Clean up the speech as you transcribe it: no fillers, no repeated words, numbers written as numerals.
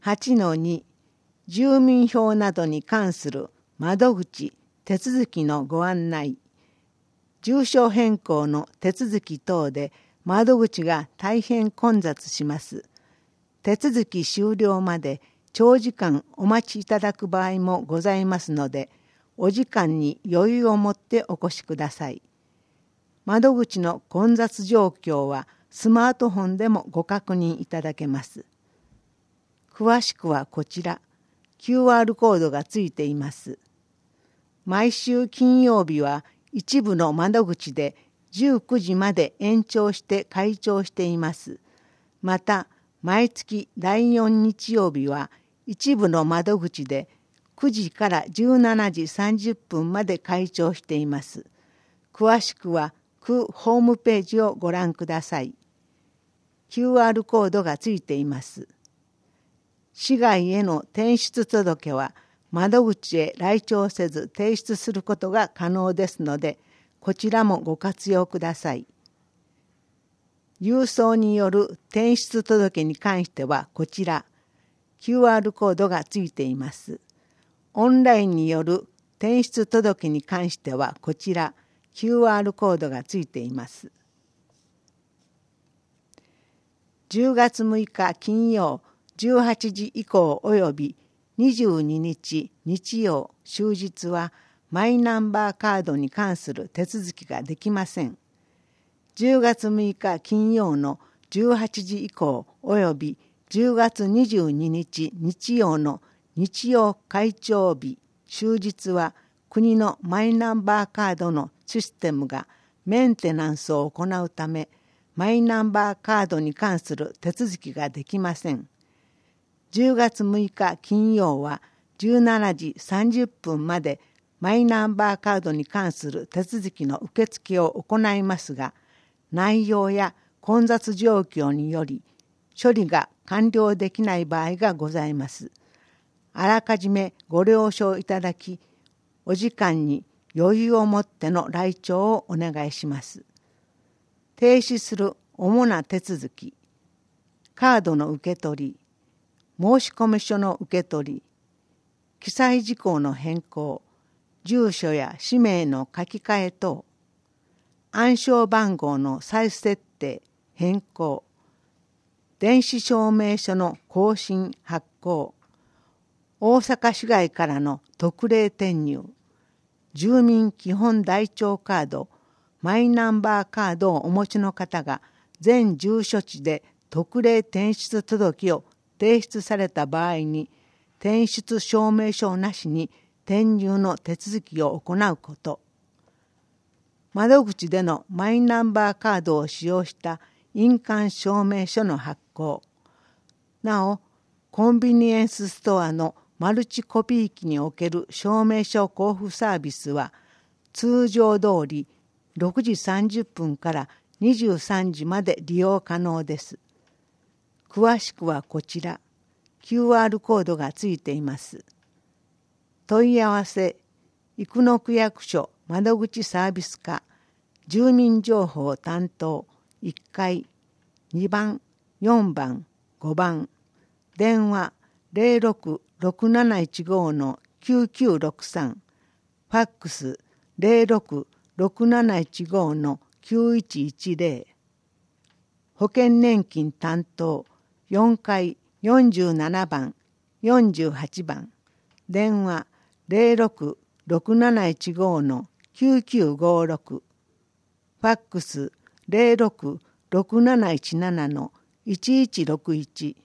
8-2 住民票などに関する窓口手続きのご案内。住所変更の手続き等で窓口が大変混雑します。手続き終了まで長時間お待ちいただく場合もございますので、お時間に余裕を持ってお越しください。窓口の混雑状況はスマートフォンでもご確認いただけます。詳しくはこちら、QR コードがついています。毎週金曜日は一部の窓口で19時まで延長して開庁しています。また、毎月第4日曜日は一部の窓口で9時から17時30分まで開庁しています。詳しくは区ホームページをご覧ください。QR コードがついています。市外への転出届は窓口へ来庁せず提出することが可能ですので、こちらもご活用ください。郵送による転出届に関してはこちら、QR コードがついています。オンラインによる転出届に関してはこちら、QR コードがついています。10月6日金曜18時以降および22日日曜終日はマイナンバーカードに関する手続きができません。10月6日金曜の18時以降および10月22日日曜の日曜開庁日終日は国のマイナンバーカードのシステムがメンテナンスを行うため、マイナンバーカードに関する手続きができません。10月6日金曜は17時30分までマイナンバーカードに関する手続きの受付を行いますが、内容や混雑状況により処理が完了できない場合がございます。あらかじめご了承いただき、お時間に余裕を持っての来庁をお願いします。停止する主な手続き、カードの受け取り、申込書の受け取り、記載事項の変更、住所や氏名の書き換え等、暗証番号の再設定、変更、電子証明書の更新発行、大阪市外からの特例転入、住民基本台帳カード、マイナンバーカードをお持ちの方が全住所地で特例転出届を提出された場合に、転出証明書なしに転入の手続きを行うこと。窓口でのマイナンバーカードを使用した印鑑証明書の発行。なお、コンビニエンスストアのマルチコピー機における証明書交付サービスは、通常通り6時30分から23時まで利用可能です。詳しくはこちら、QR コードがついています。問い合わせ、生野区役所窓口サービス課、住民情報担当1階、2番、4番、5番、電話066715-9963、ファックス066715-9110、保険年金担当4階47番、48番、電話066715-9956、ファックス066717-1161、